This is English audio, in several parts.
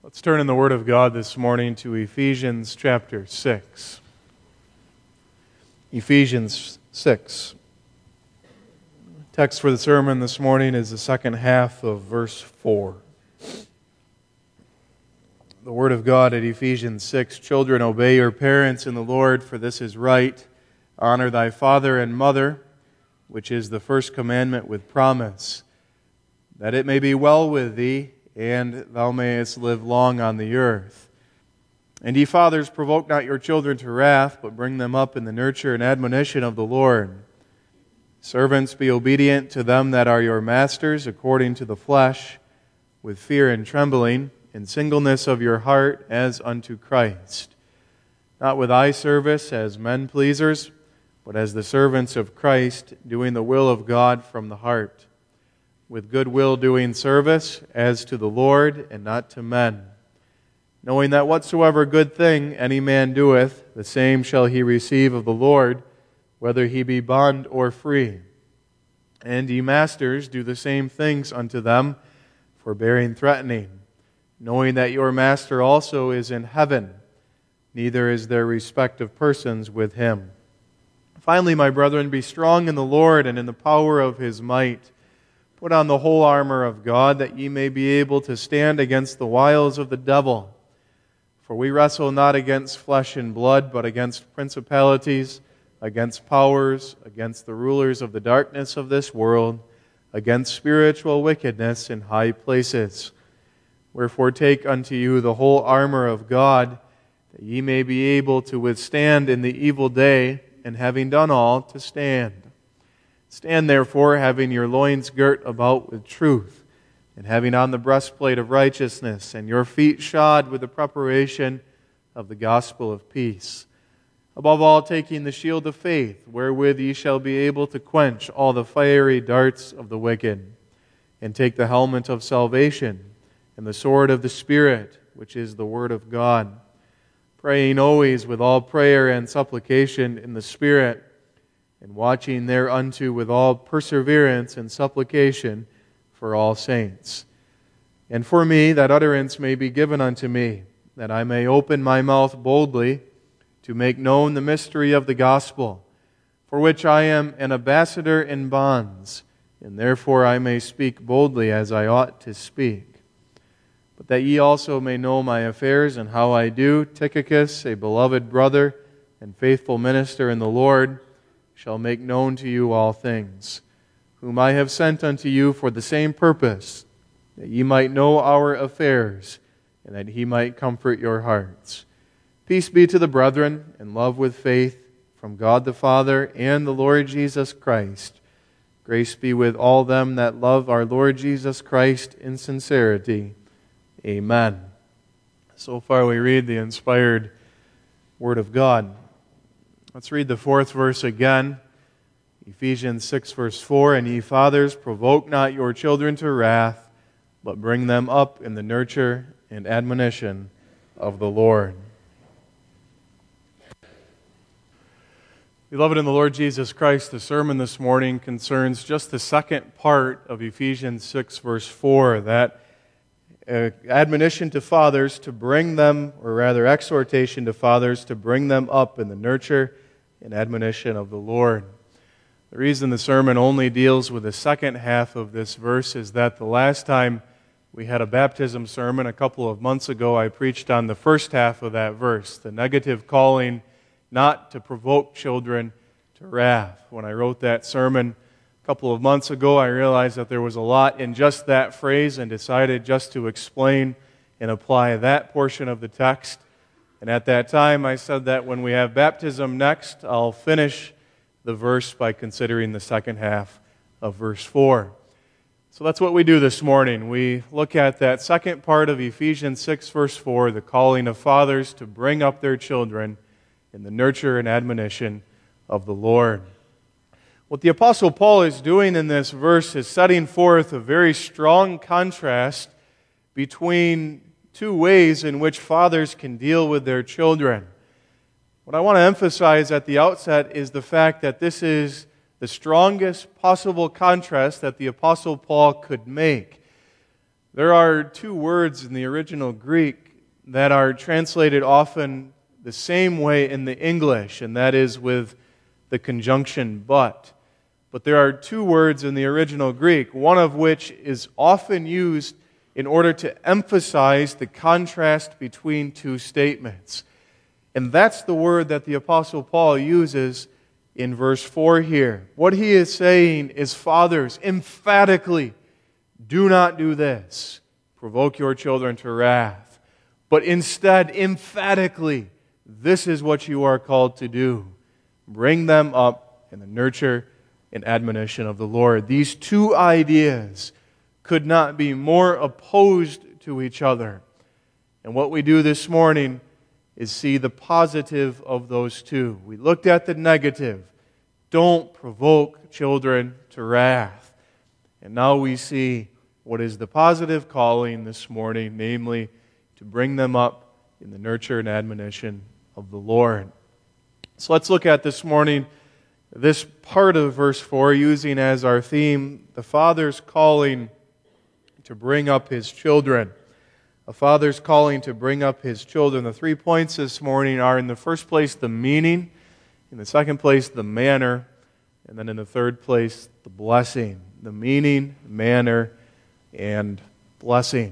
Let's turn in the Word of God this morning to Ephesians chapter 6. Ephesians 6. Text for the sermon this morning is the second half of verse 4. The Word of God at Ephesians 6, "Children, obey your parents in the Lord, for this is right. Honor thy father and mother, which is the first commandment with promise, that it may be well with thee, and thou mayest live long on the earth. And ye fathers, provoke not your children to wrath, but bring them up in the nurture and admonition of the Lord. Servants, be obedient to them that are your masters, according to the flesh, with fear and trembling, in singleness of your heart, as unto Christ. Not with eye service as men pleasers, but as the servants of Christ, doing the will of God from the heart, with good will doing service as to the Lord and not to men, knowing that whatsoever good thing any man doeth, the same shall he receive of the Lord, whether he be bond or free. And ye masters, do the same things unto them, forbearing threatening, knowing that your master also is in heaven, neither is there respect of persons with him. Finally, my brethren, be strong in the Lord and in the power of his might. Put on the whole armor of God, that ye may be able to stand against the wiles of the devil. For we wrestle not against flesh and blood, but against principalities, against powers, against the rulers of the darkness of this world, against spiritual wickedness in high places. Wherefore take unto you the whole armor of God, that ye may be able to withstand in the evil day, and having done all, to stand. Stand therefore, having your loins girt about with truth, and having on the breastplate of righteousness, and your feet shod with the preparation of the gospel of peace. Above all, taking the shield of faith, wherewith ye shall be able to quench all the fiery darts of the wicked, and take the helmet of salvation, and the sword of the Spirit, which is the word of God, praying always with all prayer and supplication in the Spirit, and watching thereunto with all perseverance and supplication for all saints. And for me, that utterance may be given unto me, that I may open my mouth boldly to make known the mystery of the gospel, for which I am an ambassador in bonds, and therefore I may speak boldly as I ought to speak. But that ye also may know my affairs and how I do, Tychicus, a beloved brother and faithful minister in the Lord, shall make known to you all things, whom I have sent unto you for the same purpose, that ye might know our affairs, and that he might comfort your hearts. Peace be to the brethren, and love with faith, from God the Father and the Lord Jesus Christ. Grace be with all them that love our Lord Jesus Christ in sincerity. Amen." So far we read the inspired Word of God. Let's read the fourth verse again. Ephesians 6 verse 4, "And ye fathers, provoke not your children to wrath, but bring them up in the nurture and admonition of the Lord." Beloved in the Lord Jesus Christ, the sermon this morning concerns just the second part of Ephesians 6 verse 4, that admonition to fathers to bring them, or rather exhortation to fathers to bring them up in the nurture and admonition of the Lord. The reason the sermon only deals with the second half of this verse is that the last time we had a baptism sermon a couple of months ago, I preached on the first half of that verse, the negative calling not to provoke children to wrath. When I wrote that sermon a couple of months ago, I realized that there was a lot in just that phrase and decided just to explain and apply that portion of the text. And at that time, I said that when we have baptism next, I'll finish the verse by considering the second half of verse 4. So that's what we do this morning. We look at that second part of Ephesians 6 verse 4, the calling of fathers to bring up their children in the nurture and admonition of the Lord. What the Apostle Paul is doing in this verse is setting forth a very strong contrast between two ways in which fathers can deal with their children. What I want to emphasize at the outset is the fact that this is the strongest possible contrast that the Apostle Paul could make. There are two words in the original Greek that are translated often the same way in the English, and that is with the conjunction but. But there are two words in the original Greek, one of which is often used in order to emphasize the contrast between two statements. And that's the word that the Apostle Paul uses in verse 4 here. What he is saying is, fathers, emphatically, do not do this, provoke your children to wrath. But instead, emphatically, this is what you are called to do. Bring them up in the nurture and admonition of the Lord. These two ideas could not be more opposed to each other. And what we do this morning is see the positive of those two. We looked at the negative. Don't provoke children to wrath. And now we see what is the positive calling this morning, namely to bring them up in the nurture and admonition of the Lord. So let's look at this morning this part of verse 4, using as our theme the Father's calling to bring up His children. A father's calling to bring up his children. The 3 points this morning are, in the first place, the meaning; in the second place, the manner; and then in the third place, the blessing. The meaning, manner, and blessing.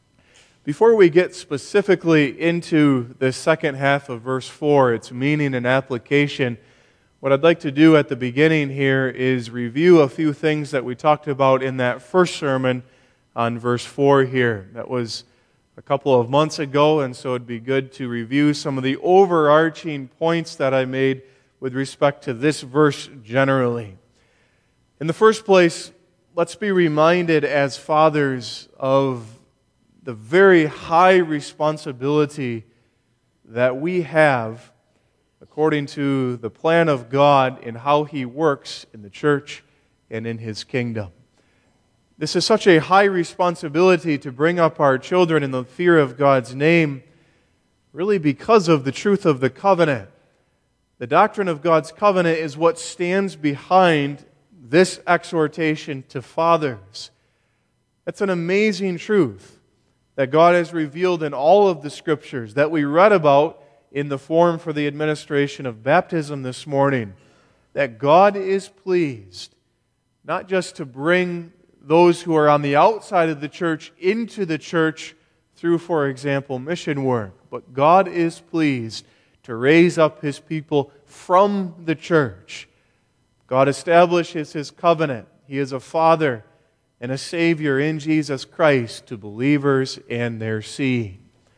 Before we get specifically into the second half of verse 4, its meaning and application, what I'd like to do at the beginning here is review a few things that we talked about in that first sermon on verse 4 here. That was a couple of months ago, and so it'd be good to review some of the overarching points that I made with respect to this verse generally. In the first place, let's be reminded as fathers of the very high responsibility that we have according to the plan of God in how He works in the church and in His kingdom. This is such a high responsibility to bring up our children in the fear of God's name, really because of the truth of the covenant. The doctrine of God's covenant is what stands behind this exhortation to fathers. It's an amazing truth that God has revealed in all of the Scriptures that we read about in the form for the administration of baptism this morning. That God is pleased not just to bring those who are on the outside of the church into the church through, for example, mission work, but God is pleased to raise up His people from the church. God establishes His covenant. He is a Father and a Savior in Jesus Christ to believers and their seed.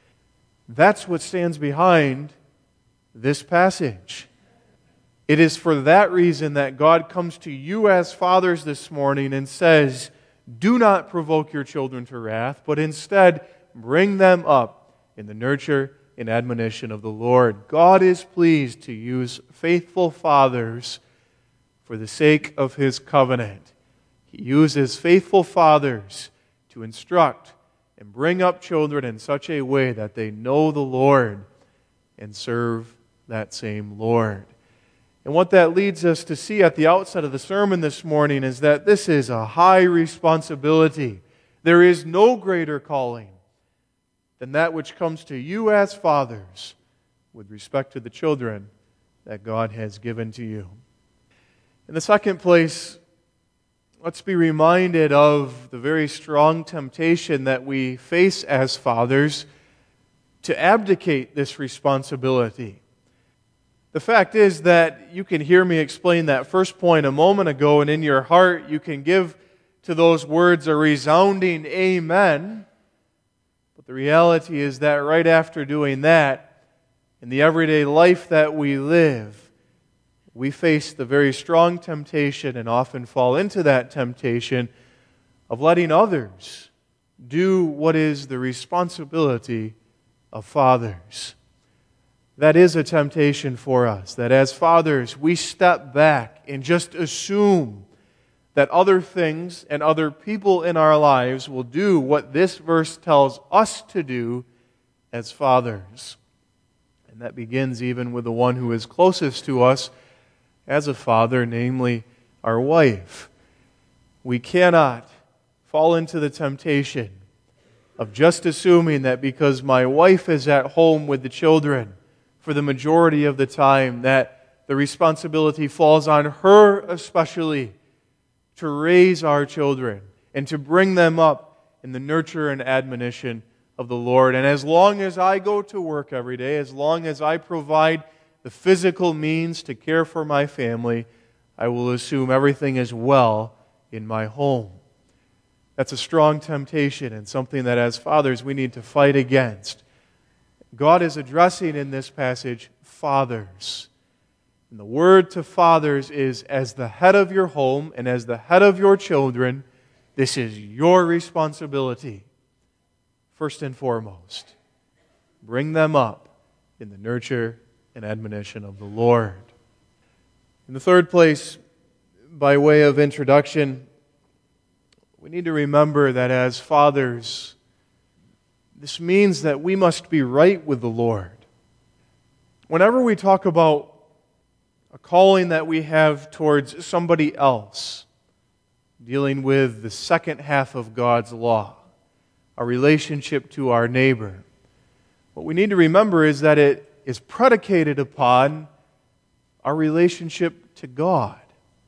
That's what stands behind this passage. It is for that reason that God comes to you as fathers this morning and says, do not provoke your children to wrath, but instead bring them up in the nurture and admonition of the Lord. God is pleased to use faithful fathers for the sake of His covenant. He uses faithful fathers to instruct and bring up children in such a way that they know the Lord and serve that same Lord. And what that leads us to see at the outset of the sermon this morning is that this is a high responsibility. There is no greater calling than that which comes to you as fathers with respect to the children that God has given to you. In the second place, let's be reminded of the very strong temptation that we face as fathers to abdicate this responsibility. The fact is that you can hear me explain that first point a moment ago, and in your heart you can give to those words a resounding amen. But the reality is that right after doing that, in the everyday life that we live, we face the very strong temptation and often fall into that temptation of letting others do what is the responsibility of fathers. That is a temptation for us, that as fathers we step back and just assume that other things and other people in our lives will do what this verse tells us to do as fathers. And that begins even with the one who is closest to us as a father, namely our wife. We cannot fall into the temptation of just assuming that because my wife is at home with the children for the majority of the time, that the responsibility falls on her especially to raise our children and to bring them up in the nurture and admonition of the Lord. And as long as I go to work every day, as long as I provide the physical means to care for my family, I will assume everything is well in my home. That's a strong temptation and something that as fathers we need to fight against. God is addressing in this passage fathers. And the word to fathers is, as the head of your home and as the head of your children, this is your responsibility. First and foremost, bring them up in the nurture and admonition of the Lord. In the third place, by way of introduction, we need to remember that as fathers, this means that we must be right with the Lord. Whenever we talk about a calling that we have towards somebody else, dealing with the second half of God's law, our relationship to our neighbor, what we need to remember is that it is predicated upon our relationship to God.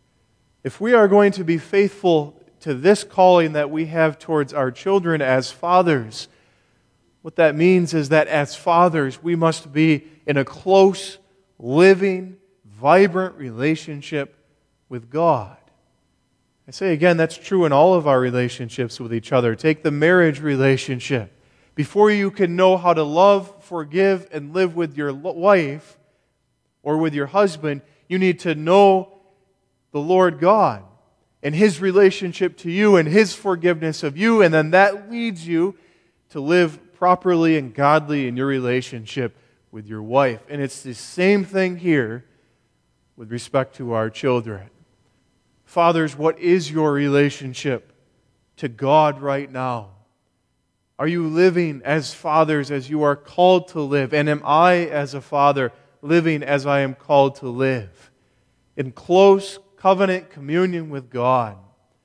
If we are going to be faithful to this calling that we have towards our children as fathers, what that means is that as fathers, we must be in a close, living, vibrant relationship with God. I say again, that's true in all of our relationships with each other. Take the marriage relationship. Before you can know how to love, forgive, and live with your wife or with your husband, you need to know the Lord God and His relationship to you and His forgiveness of you, and then that leads you to live properly and godly in your relationship with your wife. And it's the same thing here with respect to our children. Fathers, what is your relationship to God right now? Are you living as fathers as you are called to live? And am I, as a father, living as I am called to live? In close covenant communion with God,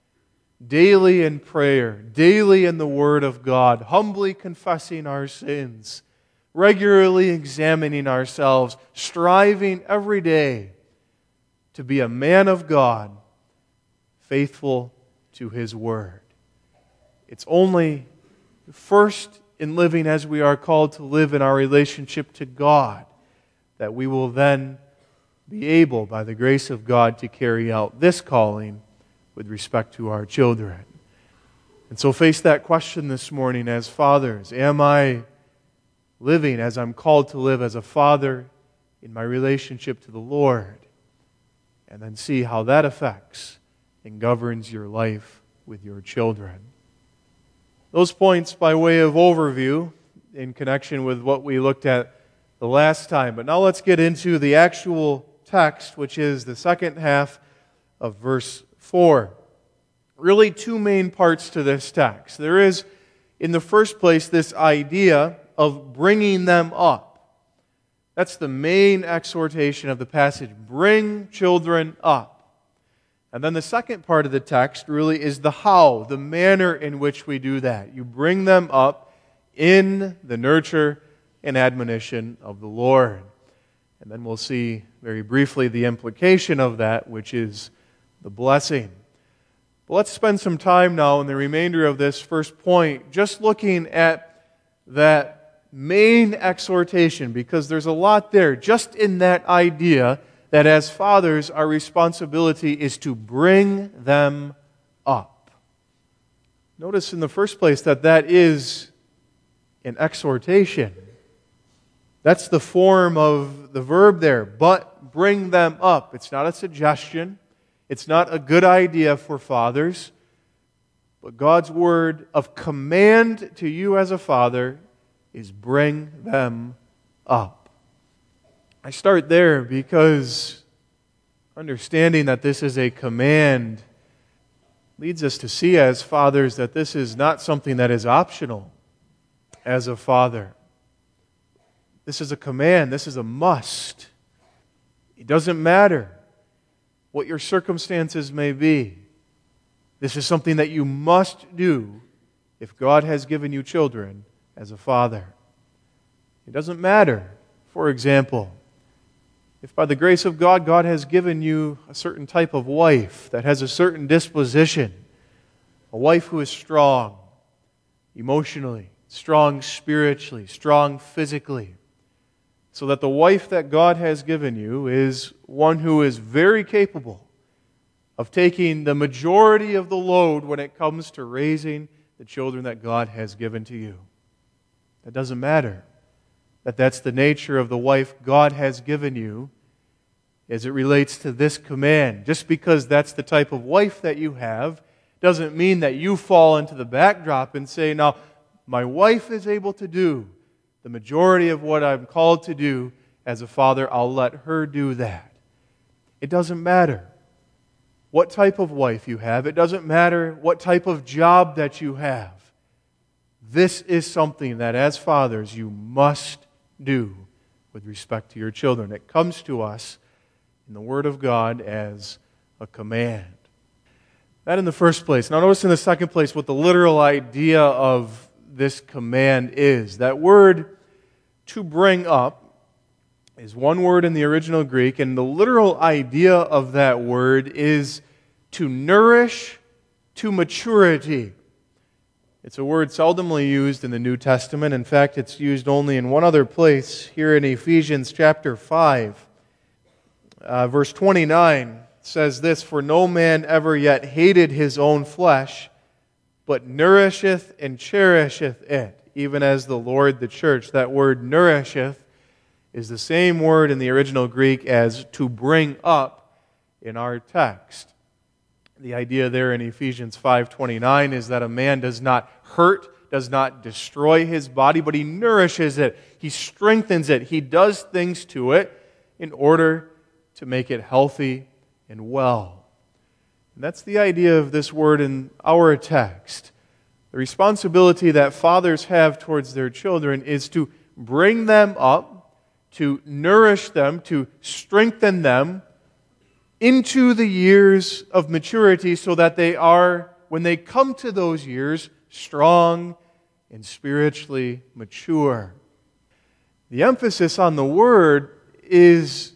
daily in prayer, daily in the Word of God, humbly confessing our sins, regularly examining ourselves, striving every day to be a man of God, faithful to His Word. It's only first in living as we are called to live in our relationship to God that we will then be able, by the grace of God, to carry out this calling with respect to our children. And so face that question this morning as fathers. Am I living as I'm called to live as a father in my relationship to the Lord? And then see how that affects and governs your life with your children. Those points by way of overview in connection with what we looked at the last time. But now let's get into the actual text, which is the second half of verse 4. Really two main parts to this text. There is, in the first place, this idea of bringing them up. That's the main exhortation of the passage. Bring children up. And then the second part of the text really is the how, the manner in which we do that. You bring them up in the nurture and admonition of the Lord. And then we'll see very briefly the implication of that, which is the blessing. But let's spend some time now in the remainder of this first point just looking at that main exhortation, because there's a lot there just in that idea that as fathers, our responsibility is to bring them up. Notice in the first place that is an exhortation. That's the form of the verb there, but bring them up. It's not a suggestion. It's not a good idea for fathers. But God's word of command to you as a father is bring them up. I start there because understanding that this is a command leads us to see as fathers that this is not something that is optional as a father. This is a command. This is a must. It doesn't matter what your circumstances may be. This is something that you must do if God has given you children as a father. It doesn't matter, for example, if by the grace of God, God has given you a certain type of wife that has a certain disposition, a wife who is strong emotionally, strong spiritually, strong physically, so that the wife that God has given you is one who is very capable of taking the majority of the load when it comes to raising the children that God has given to you. That doesn't matter. That's the nature of the wife God has given you as it relates to this command. Just because that's the type of wife that you have doesn't mean that you fall into the backdrop and say, now, my wife is able to do the majority of what I'm called to do as a father. I'll let her do that. It doesn't matter what type of wife you have. It doesn't matter what type of job that you have. This is something that as fathers you must do with respect to your children. It comes to us in the Word of God as a command. That in the first place. Now notice in the second place what the literal idea of this command is. That word, to bring up, is one word in the original Greek, and the literal idea of that word is to nourish to maturity. It's a word seldomly used in the New Testament. In fact, it's used only in one other place, here in Ephesians chapter 5. Verse 29 says this, "For no man ever yet hated his own flesh, but nourisheth and cherisheth it, even as the Lord the church." That word nourisheth is the same word in the original Greek as to bring up in our text. The idea there in Ephesians 5:29 is that a man does not hurt, does not destroy his body, but he nourishes it, he strengthens it, he does things to it in order to make it healthy and well. And that's the idea of this word in our text. The responsibility that fathers have towards their children is to bring them up, to nourish them, to strengthen them into the years of maturity so that they are, when they come to those years, strong and spiritually mature. The emphasis on the word is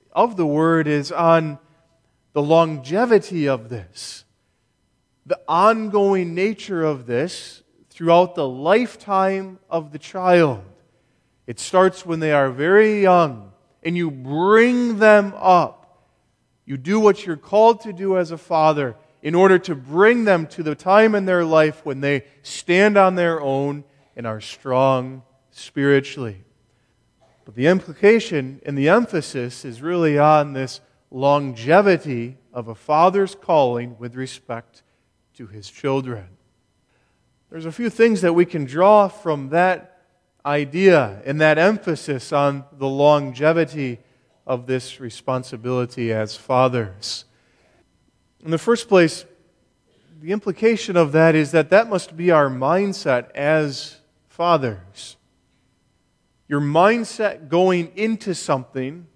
on the longevity of this, the ongoing nature of this throughout the lifetime of the child. It starts when they are very young, and you bring them up. You do what you're called to do as a father in order to bring them to the time in their life when they stand on their own and are strong spiritually. But the implication and the emphasis is really on this longevity of a father's calling with respect to his children. There's a few things that we can draw from that idea and that emphasis on the longevity of this responsibility as fathers. In the first place, the implication of that is that must be our mindset as fathers. Your mindset going into something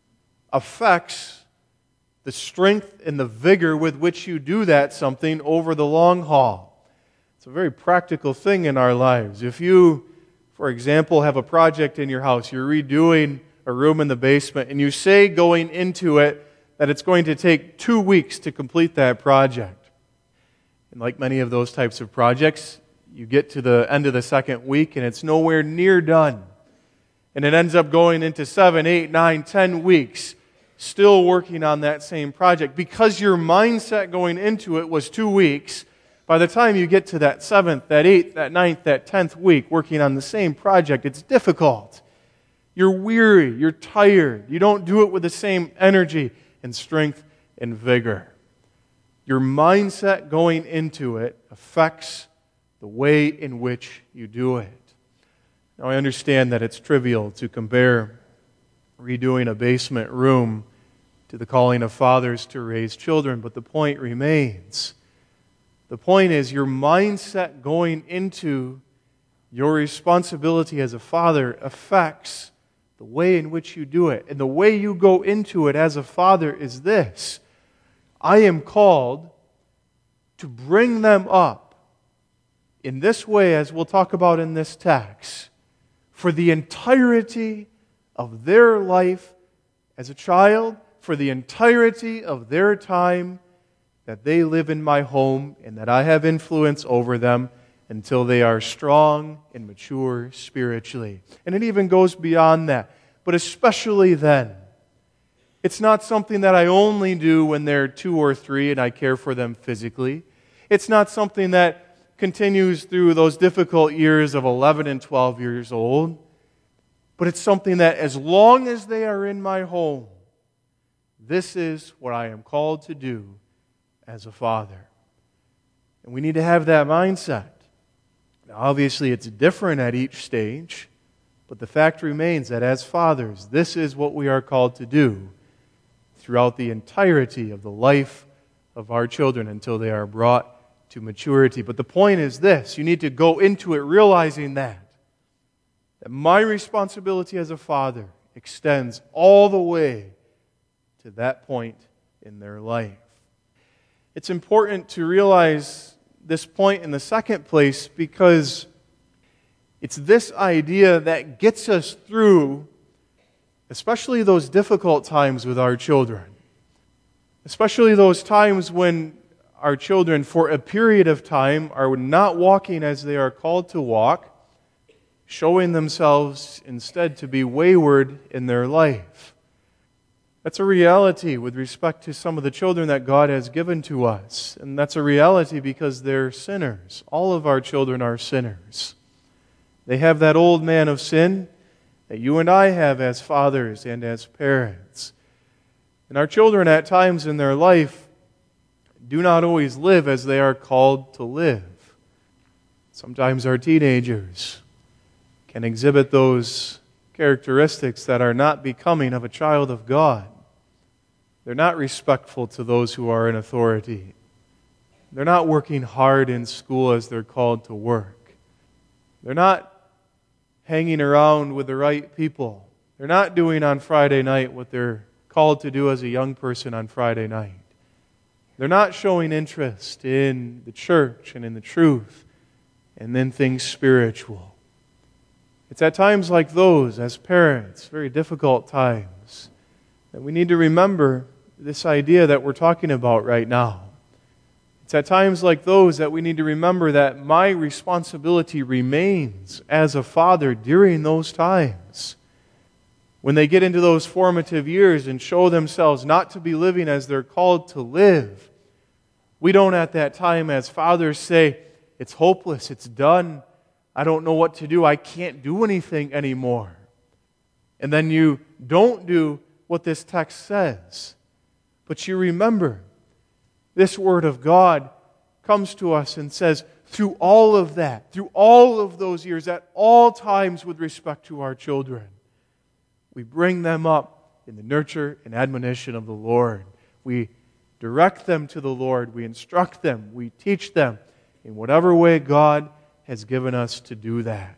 affects the strength and the vigor with which you do that something over the long haul. It's a very practical thing in our lives. If you, for example, have a project in your house, you're redoing a room in the basement, and you say going into it that it's going to take 2 weeks to complete that project. And like many of those types of projects, you get to the end of the second week and it's nowhere near done. And it ends up going into 7, 8, 9, 10 weeks still working on that same project. Because your mindset going into it was 2 weeks, by the time you get to that 7th, that 8th, that 9th, that 10th week working on the same project, it's difficult. You're weary, you're tired, you don't do it with the same energy and strength and vigor. Your mindset going into it affects the way in which you do it. Now I understand that it's trivial to compare redoing a basement room to the calling of fathers to raise children, but the point remains. The point is your mindset going into your responsibility as a father affects the way in which you do it. And the way you go into it as a father is this: I am called to bring them up in this way, as we'll talk about in this text, for the entirety of their life as a child, for the entirety of their time that they live in my home and that I have influence over them until they are strong and mature spiritually. And it even goes beyond that, but especially then. It's not something that I only do when they're 2 or 3 and I care for them physically. It's not something that continues through those difficult years of 11 and 12 years old. But it's something that as long as they are in my home, this is what I am called to do as a father. And we need to have that mindset. Now, obviously, it's different at each stage, but the fact remains that as fathers, this is what we are called to do throughout the entirety of the life of our children until they are brought to maturity. But the point is this: you need to go into it realizing that my responsibility as a father extends all the way to that point in their life. It's important to realize this point in the second place because it's this idea that gets us through, especially those difficult times with our children, especially those times when our children, for a period of time, are not walking as they are called to walk, showing themselves instead to be wayward in their life. That's a reality with respect to some of the children that God has given to us. And that's a reality because they're sinners. All of our children are sinners. They have that old man of sin that you and I have as fathers and as parents. And our children at times in their life do not always live as they are called to live. Sometimes our teenagers can exhibit those characteristics that are not becoming of a child of God. They're not respectful to those who are in authority. They're not working hard in school as they're called to work. They're not hanging around with the right people. They're not doing on Friday night what they're called to do as a young person on Friday night. They're not showing interest in the church and in the truth and in things spiritual. It's at times like those, as parents, very difficult times, that we need to remember this idea that we're talking about right now. It's at times like those that we need to remember that my responsibility remains as a father during those times. When they get into those formative years and show themselves not to be living as they're called to live, we don't at that time as fathers say, it's hopeless, it's done, I don't know what to do, I can't do anything anymore. And then you don't do what this text says. But you remember, this Word of God comes to us and says, through all of that, through all of those years, at all times with respect to our children, we bring them up in the nurture and admonition of the Lord. We direct them to the Lord. We instruct them. We teach them in whatever way God has given us to do that.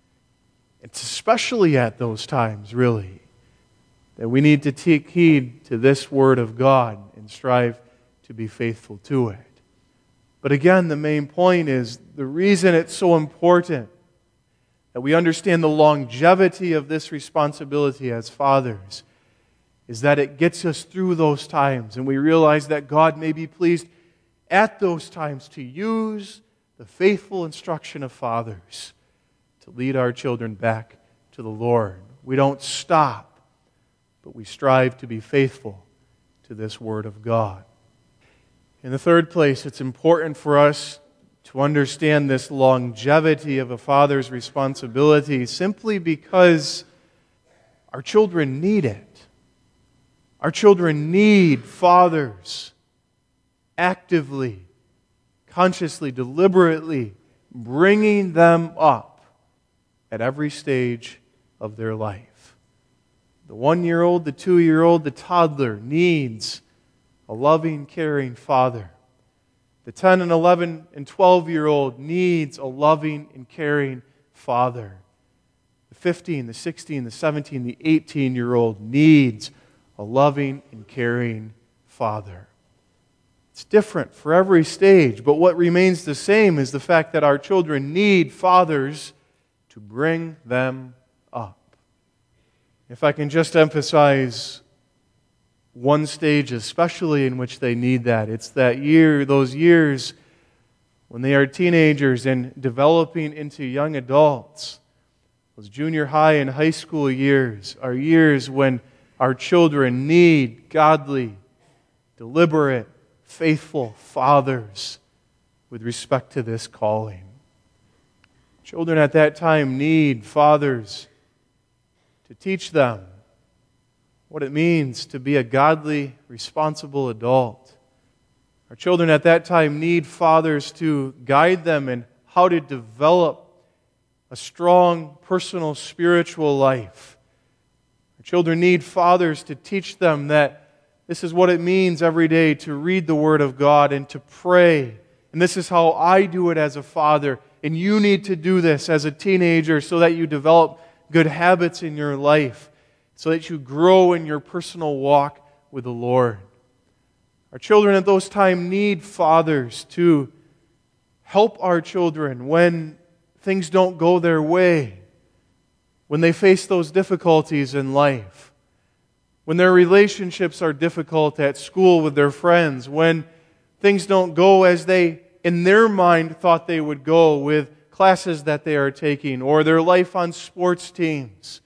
It's especially at those times, really, that we need to take heed to this Word of God and strive to be faithful to it. But again, the main point is the reason it's so important that we understand the longevity of this responsibility as fathers is that it gets us through those times, and we realize that God may be pleased at those times to use the faithful instruction of fathers to lead our children back to the Lord. We don't stop, but we strive to be faithful to this Word of God. In the third place, it's important for us to understand this longevity of a father's responsibility simply because our children need it. Our children need fathers actively, consciously, deliberately bringing them up at every stage of their life. The 1-year-old, the 2-year-old, the toddler needs a loving, caring father. The 10 and 11 and 12-year-old needs a loving and caring father. The 15, the 16, the 17, the 18-year-old needs a loving and caring father. It's different for every stage, but what remains the same is the fact that our children need fathers to bring them up. If I can just emphasize one stage especially in which they need that, it's those years when they are teenagers and developing into young adults. Those junior high and high school years are years when our children need godly, deliberate, faithful fathers with respect to this calling. Children at that time need fathers to teach them what it means to be a godly, responsible adult. Our children at that time need fathers to guide them in how to develop a strong personal spiritual life. Our children need fathers to teach them that this is what it means every day to read the Word of God and to pray. And this is how I do it as a father. And you need to do this as a teenager so that you develop good habits in your life, so that you grow in your personal walk with the Lord. Our children at those times need fathers to help our children when things don't go their way, when they face those difficulties in life, when their relationships are difficult at school with their friends, when things don't go as they, in their mind, thought they would go with classes that they are taking or their life on sports teams.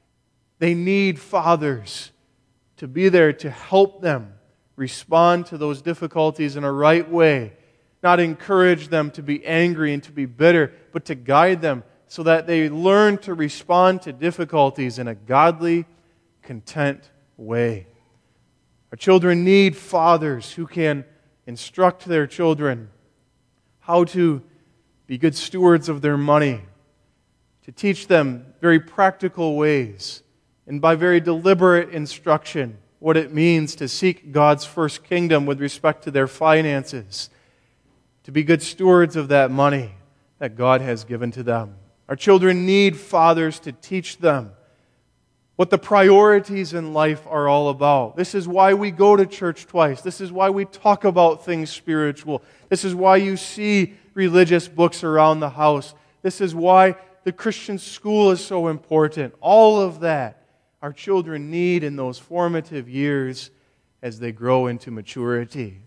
They need fathers to be there to help them respond to those difficulties in a right way. Not encourage them to be angry and to be bitter, but to guide them so that they learn to respond to difficulties in a godly, content way. Our children need fathers who can instruct their children how to be good stewards of their money, to teach them very practical ways, and by very deliberate instruction, what it means to seek God's first kingdom with respect to their finances, to be good stewards of that money that God has given to them. Our children need fathers to teach them what the priorities in life are all about. This is why we go to church twice. This is why we talk about things spiritual. This is why you see religious books around the house. This is why the Christian school is so important. All of that our children need in those formative years as they grow into maturity.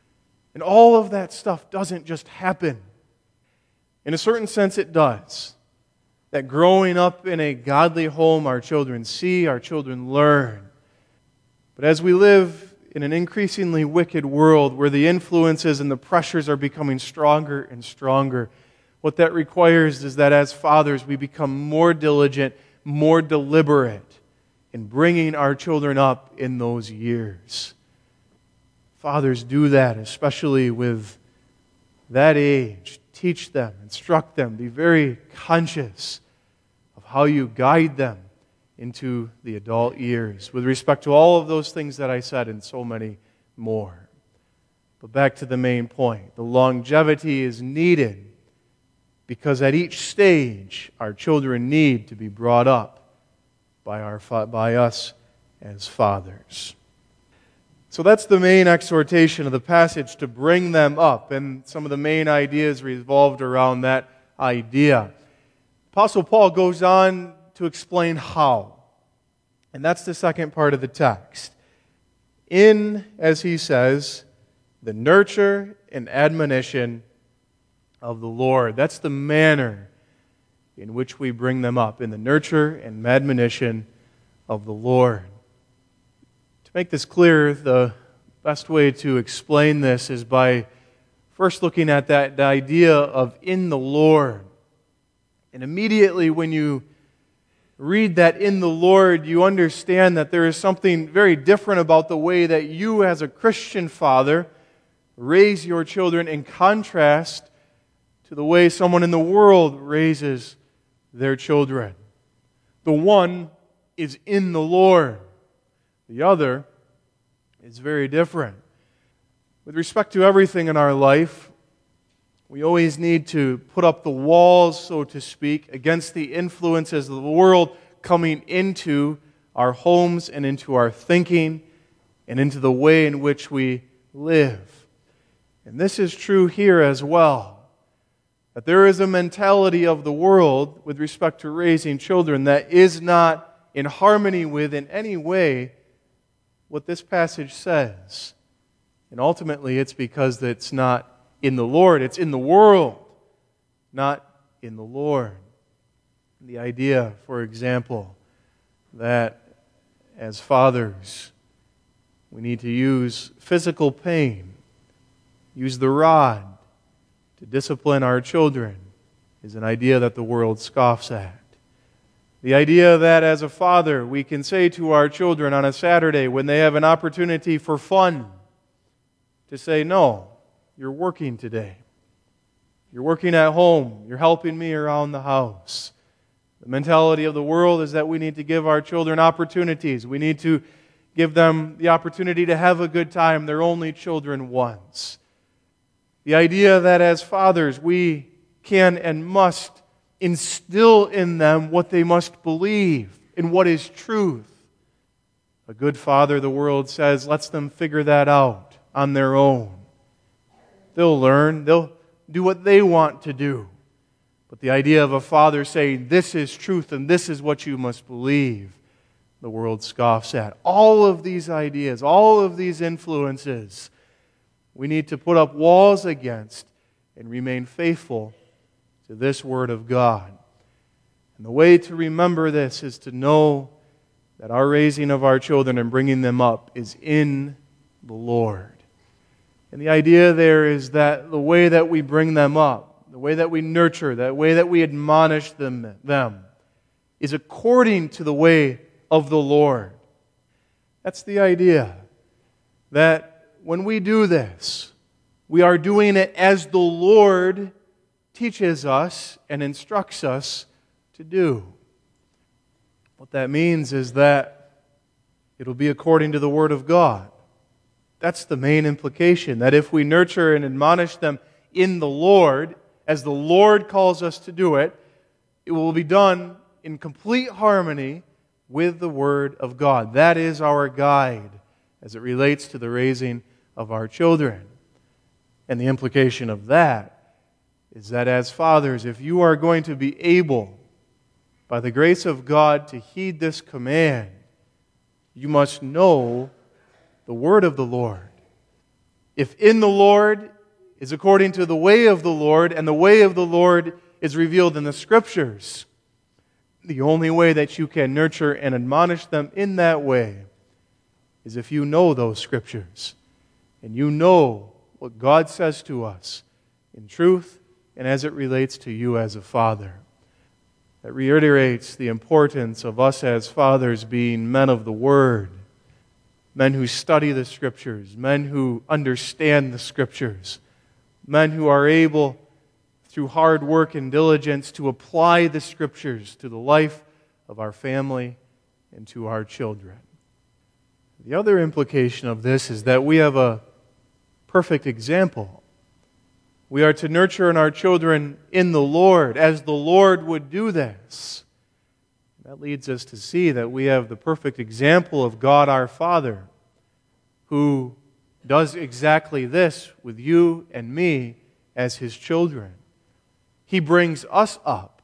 And all of that stuff doesn't just happen. In a certain sense, it does. That growing up in a godly home, our children see, our children learn. But as we live in an increasingly wicked world where the influences and the pressures are becoming stronger and stronger, what that requires is that as fathers we become more diligent, more deliberate in bringing our children up in those years. Fathers do that, especially with that age. Teach them, instruct them, be very conscious of how you guide them into the adult years with respect to all of those things that I said and so many more. But back to the main point. The longevity is needed because at each stage our children need to be brought up by us as fathers. So that's the main exhortation of the passage, to bring them up, and some of the main ideas revolved around that idea. Apostle Paul goes on to explain how, and that's the second part of the text. In, as he says, the nurture and admonition of the Lord. That's the manner in which we bring them up, in the nurture and admonition of the Lord. To make this clear, the best way to explain this is by first looking at the idea of in the Lord. And immediately when you read that in the Lord, you understand that there is something very different about the way that you as a Christian father raise your children in contrast to the way someone in the world raises their children. The one is in the Lord. The other is very different. With respect to everything in our life, we always need to put up the walls, so to speak, against the influences of the world coming into our homes and into our thinking and into the way in which we live. And this is true here as well, that there is a mentality of the world with respect to raising children that is not in harmony with in any way what this passage says. And ultimately it's because it's not in the Lord, it's in the world, not in the Lord. The idea, for example, that as fathers we need to use physical pain, use the rod to discipline our children, is an idea that the world scoffs at. The idea that as a father we can say to our children on a Saturday when they have an opportunity for fun to say, no, you're working today. You're working at home. You're helping me around the house. The mentality of the world is that we need to give our children opportunities. We need to give them the opportunity to have a good time. They're only children once. The idea that as fathers we can and must instill in them what they must believe and what is truth. A good father, the world says, lets them figure that out on their own. They'll learn. They'll do what they want to do. But the idea of a father saying, this is truth and this is what you must believe, the world scoffs at. All of these ideas, all of these influences, we need to put up walls against and remain faithful to this Word of God. And the way to remember this is to know that our raising of our children and bringing them up is in the Lord. And the idea there is that the way that we bring them up, the way that we nurture, the way that we admonish them is according to the way of the Lord. That's the idea. That when we do this, we are doing it as the Lord teaches us and instructs us to do. What that means is that it'll be according to the Word of God. That's the main implication, that if we nurture and admonish them in the Lord, as the Lord calls us to do it, it will be done in complete harmony with the Word of God. That is our guide as it relates to the raising of our children. And the implication of that is that as fathers, if you are going to be able, by the grace of God, to heed this command, you must know the Word of the Lord. If in the Lord is according to the way of the Lord, and the way of the Lord is revealed in the Scriptures, the only way that you can nurture and admonish them in that way is if you know those Scriptures, and you know what God says to us in truth and as it relates to you as a father. That reiterates the importance of us as fathers being men of the Word, men who study the Scriptures, men who understand the Scriptures, men who are able, through hard work and diligence, to apply the Scriptures to the life of our family and to our children. The other implication of this is that we have a perfect example. We are to nurture in our children in the Lord, as the Lord would do this. That leads us to see that we have the perfect example of God our Father, who does exactly this with you and me as His children. He brings us up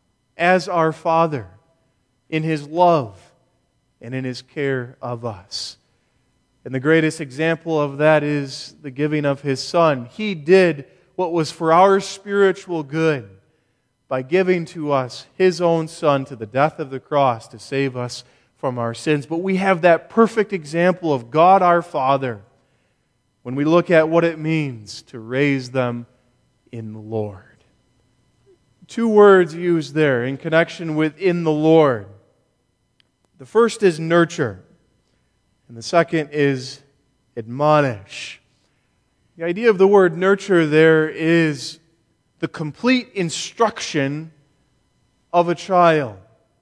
as our Father in His love and in His care of us. And the greatest example of that is the giving of His Son. He did what was for our spiritual good by giving to us His own Son to the death of the cross to save us from our sins. But we have that perfect example of God our Father when we look at what it means to raise them in the Lord. Two words used there in connection with in the Lord. The first is nurture, and the second is admonish. The idea of the word nurture there is the complete instruction of a child.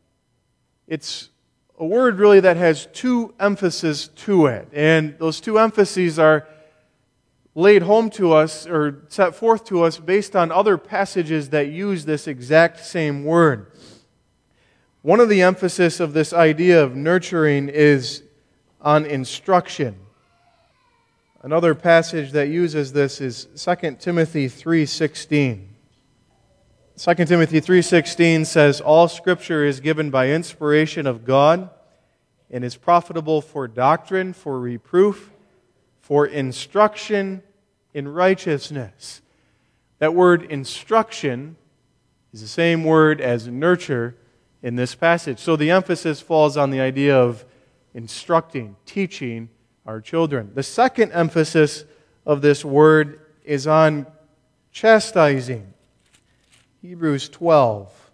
It's a word really that has two emphases to it, and those two emphases are laid home to us or set forth to us based on other passages that use this exact same word. One of the emphasis of this idea of nurturing is on instruction. Another passage that uses this is 2 Timothy 3:16. 2 Timothy 3:16 says, "All Scripture is given by inspiration of God and is profitable for doctrine, for reproof, for instruction in righteousness." That word instruction is the same word as nurture in this passage. So the emphasis falls on the idea of instructing, teaching our children. The second emphasis of this word is on chastising. Hebrews 12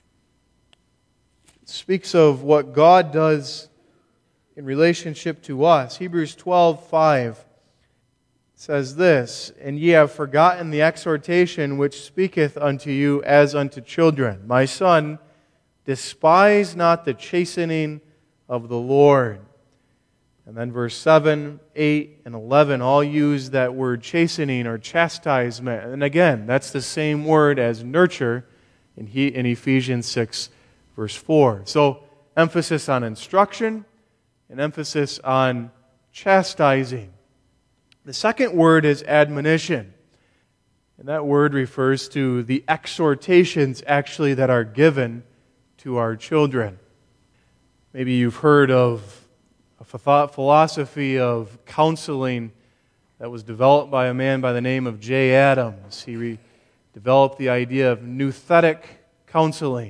speaks of what God does in relationship to us. Hebrews 12:5 says this, "And ye have forgotten the exhortation which speaketh unto you as unto children. My son, despise not the chastening of the Lord." And then verse 7, 8, and 11 all use that word chastening or chastisement. And again, that's the same word as nurture in Ephesians 6, verse 4. So, emphasis on instruction and emphasis on chastising. The second word is admonition. And that word refers to the exhortations actually that are given to our children. Maybe you've heard of a philosophy of counseling that was developed by a man by the name of Jay Adams. He developed the idea of nouthetic counseling.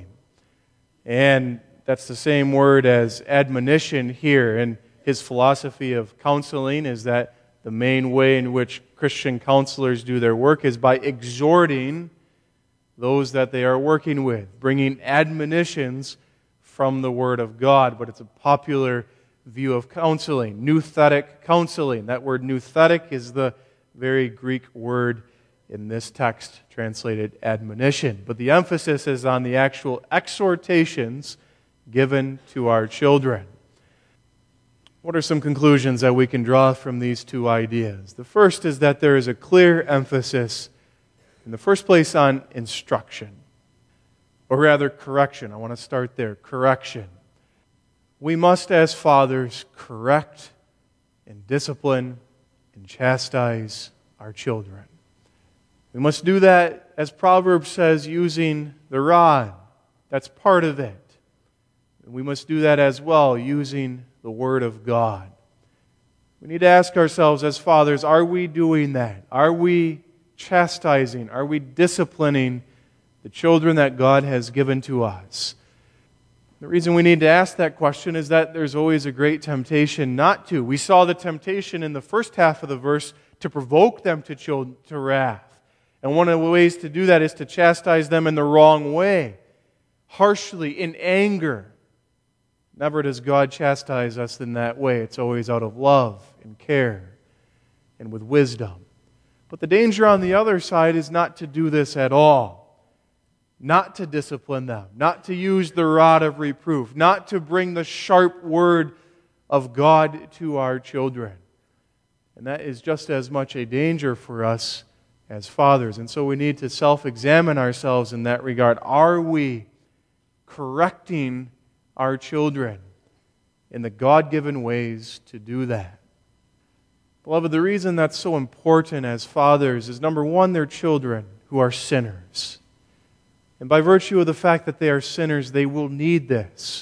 And that's the same word as admonition here. And his philosophy of counseling is that the main way in which Christian counselors do their work is by exhorting those that they are working with, bringing admonitions from the Word of God. But it's a popular view of counseling, nouthetic counseling. That word nouthetic is the very Greek word in this text translated admonition. But the emphasis is on the actual exhortations given to our children. What are some conclusions that we can draw from these two ideas? The first is that there is a clear emphasis, in the first place, on instruction, or rather correction. I want to start there, correction. We must, as fathers, correct and discipline and chastise our children. We must do that, as Proverbs says, using the rod. That's part of it. And we must do that as well, using the Word of God. We need to ask ourselves as fathers, are we doing that? Are we chastising? Are we disciplining the children that God has given to us? The reason we need to ask that question is that there's always a great temptation not to. We saw the temptation in the first half of the verse to provoke them to wrath. And one of the ways to do that is to chastise them in the wrong way, harshly, in anger. Never does God chastise us in that way. It's always out of love and care and with wisdom. But the danger on the other side is not to do this at all. Not to discipline them, not to use the rod of reproof, not to bring the sharp word of God to our children. And that is just as much a danger for us as fathers. And so we need to self-examine ourselves in that regard. Are we correcting our children in the God-given ways to do that? Beloved, the reason that's so important as fathers is, number one, they're children who are sinners. And by virtue of the fact that they are sinners, they will need this.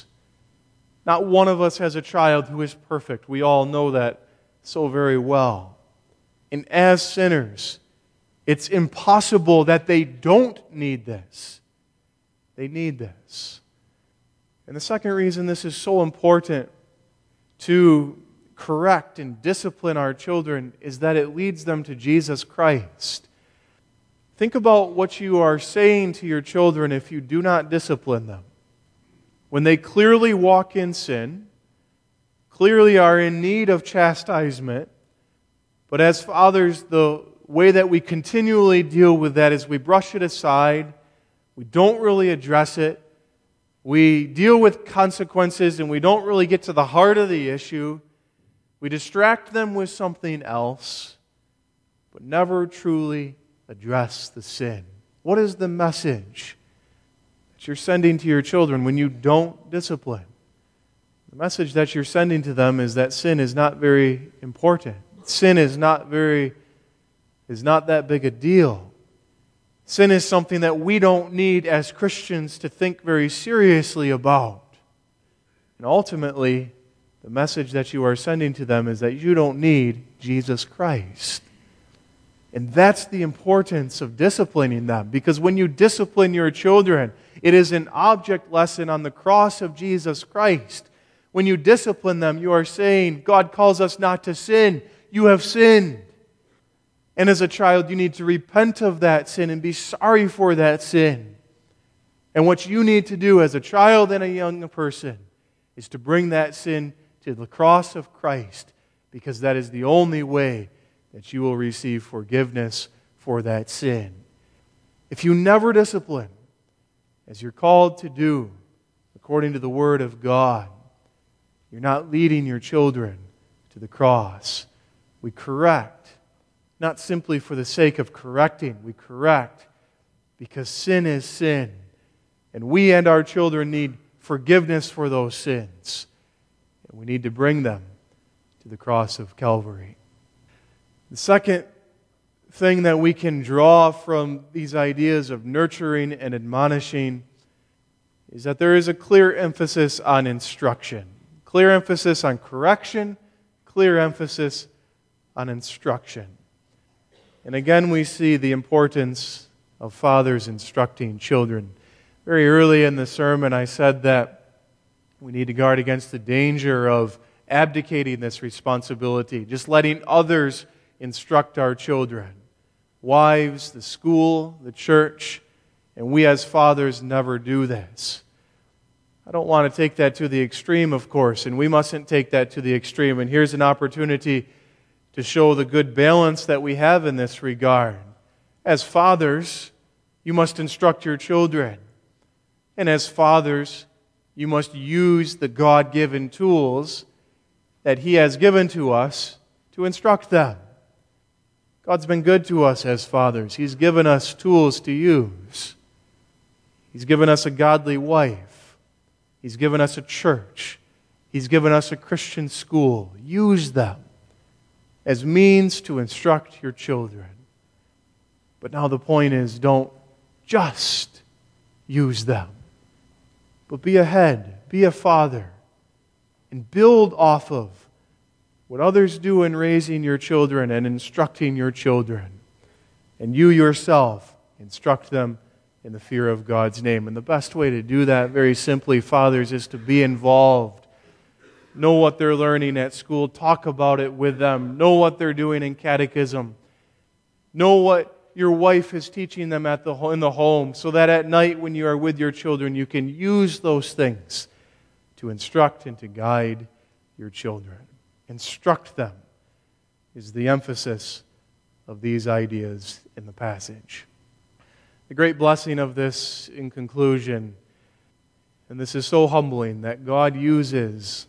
Not one of us has a child who is perfect. We all know that so very well. And as sinners, it's impossible that they don't need this. They need this. And the second reason this is so important to correct and discipline our children is that it leads them to Jesus Christ. Think about what you are saying to your children if you do not discipline them. When they clearly walk in sin, clearly are in need of chastisement, but as fathers, the way that we continually deal with that is we brush it aside, we don't really address it, we deal with consequences and we don't really get to the heart of the issue, we distract them with something else, but never truly address the sin. What is the message that you're sending to your children when you don't discipline? The message that you're sending to them is that sin is not very important. Sin is not that big a deal. Sin is something that we don't need as Christians to think very seriously about. And ultimately, the message that you are sending to them is that you don't need Jesus Christ. And that's the importance of disciplining them. Because when you discipline your children, it is an object lesson on the cross of Jesus Christ. When you discipline them, you are saying, God calls us not to sin. You have sinned. And as a child, you need to repent of that sin and be sorry for that sin. And what you need to do as a child and a young person is to bring that sin to the cross of Christ, because that is the only way that you will receive forgiveness for that sin. If you never discipline, as you're called to do, according to the Word of God, you're not leading your children to the cross. We correct, not simply for the sake of correcting. We correct because sin is sin. And we and our children need forgiveness for those sins. And we need to bring them to the cross of Calvary. The second thing that we can draw from these ideas of nurturing and admonishing is that there is a clear emphasis on instruction. Clear emphasis on correction, clear emphasis on instruction. And again, we see the importance of fathers instructing children. Very early in the sermon, I said that we need to guard against the danger of abdicating this responsibility, just letting others instruct our children. Wives, the school, the church, and we as fathers never do this. I don't want to take that to the extreme, of course, and we mustn't take that to the extreme. And here's an opportunity to show the good balance that we have in this regard. As fathers, you must instruct your children. And as fathers, you must use the God-given tools that He has given to us to instruct them. God's been good to us as fathers. He's given us tools to use. He's given us a godly wife. He's given us a church. He's given us a Christian school. Use them as means to instruct your children. But now the point is, don't just use them, but be a head, be a father, and build off of what others do in raising your children and instructing your children. And you yourself instruct them in the fear of God's name. And the best way to do that, very simply, fathers, is to be involved. Know what they're learning at school. Talk about it with them. Know what they're doing in catechism. Know what your wife is teaching them in the home, so that at night when you are with your children, you can use those things to instruct and to guide your children. Instruct them is the emphasis of these ideas in the passage. The great blessing of this in conclusion, and this is so humbling, that God uses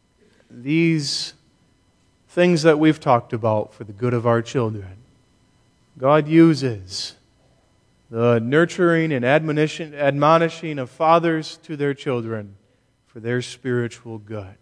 these things that we've talked about for the good of our children. God uses the nurturing and admonishing of fathers to their children for their spiritual good.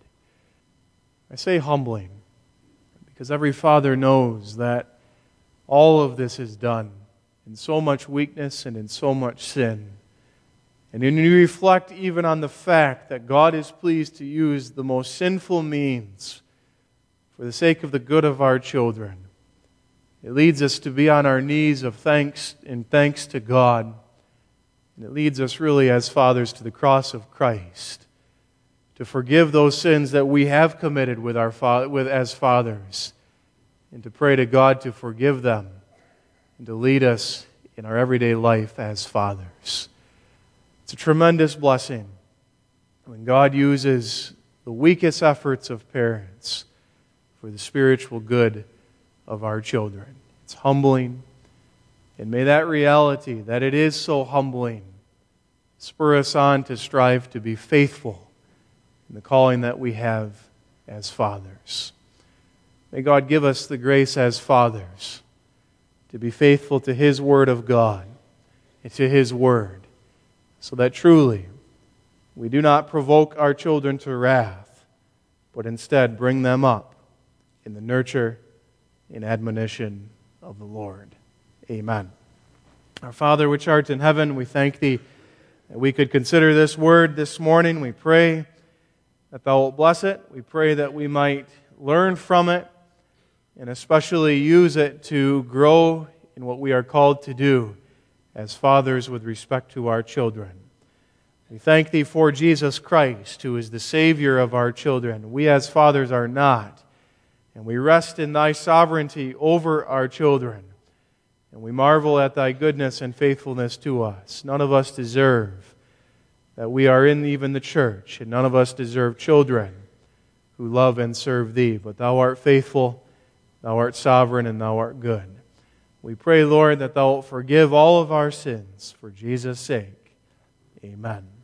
I say humbling because every father knows that all of this is done in so much weakness and in so much sin. And when you reflect even on the fact that God is pleased to use the most sinful means for the sake of the good of our children, it leads us to be on our knees of thanks to God. And it leads us really as fathers to the cross of Christ, to forgive those sins that we have committed as fathers, and to pray to God to forgive them and to lead us in our everyday life as fathers. It's a tremendous blessing when God uses the weakest efforts of parents for the spiritual good of our children. It's humbling, and may that reality, that it is so humbling, spur us on to strive to be faithful in the calling that we have as fathers. May God give us the grace as fathers to be faithful to His Word of God and to His Word, so that truly we do not provoke our children to wrath, but instead bring them up in the nurture in admonition of the Lord. Amen. Our Father, which art in heaven, we thank Thee that we could consider this word this morning. We pray that Thou wilt bless it. We pray that we might learn from it and especially use it to grow in what we are called to do as fathers with respect to our children. We thank Thee for Jesus Christ, who is the Savior of our children. We as fathers are not. And we rest in Thy sovereignty over our children. And we marvel at Thy goodness and faithfulness to us. None of us deserve that we are in even the church, and none of us deserve children who love and serve Thee. But Thou art faithful, Thou art sovereign, and Thou art good. We pray, Lord, that Thou wilt forgive all of our sins for Jesus' sake. Amen.